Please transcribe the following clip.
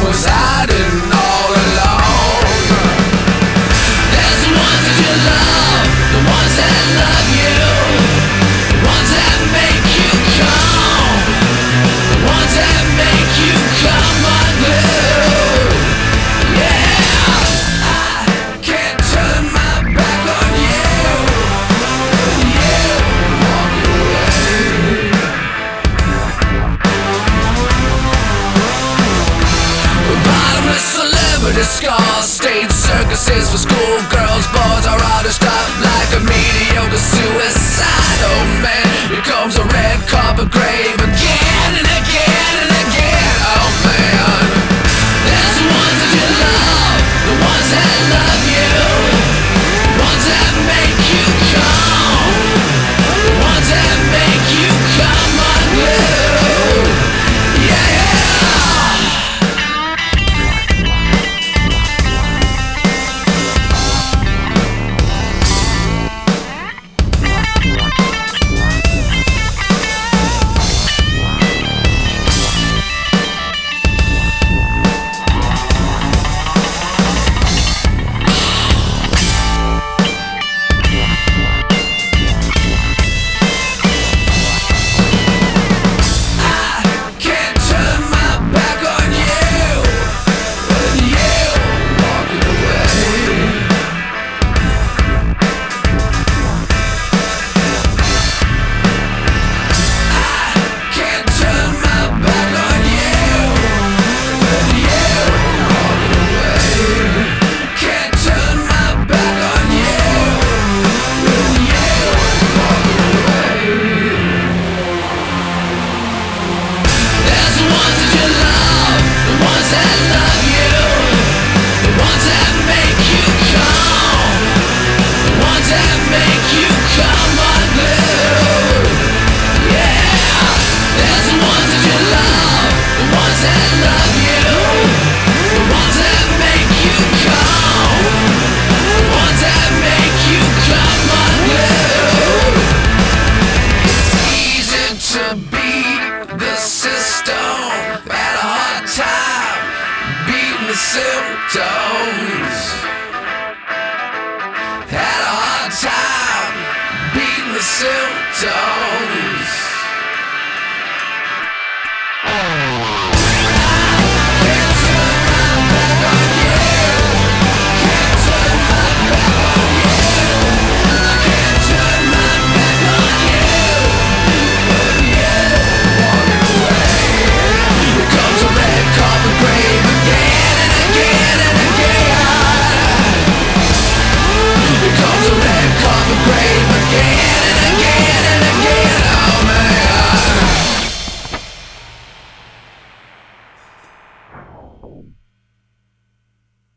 was hiding all alone. There's the ones that you love, the ones that love you, the ones that make you come, the ones that make you come unglued. Yeah, I can't turn my back on you. You walk away. Bottomless celebrity scars, stage circuses for schoolgirls, boys are all dressed up like a mediocre suicide. Oh man, here comes a red carpet grave again and again and again. Oh man, there's the ones that you love, the ones that love you, the ones that make you come, the ones that make you come unglued. Yeah. Symptoms. Had a hard time beating the symptoms.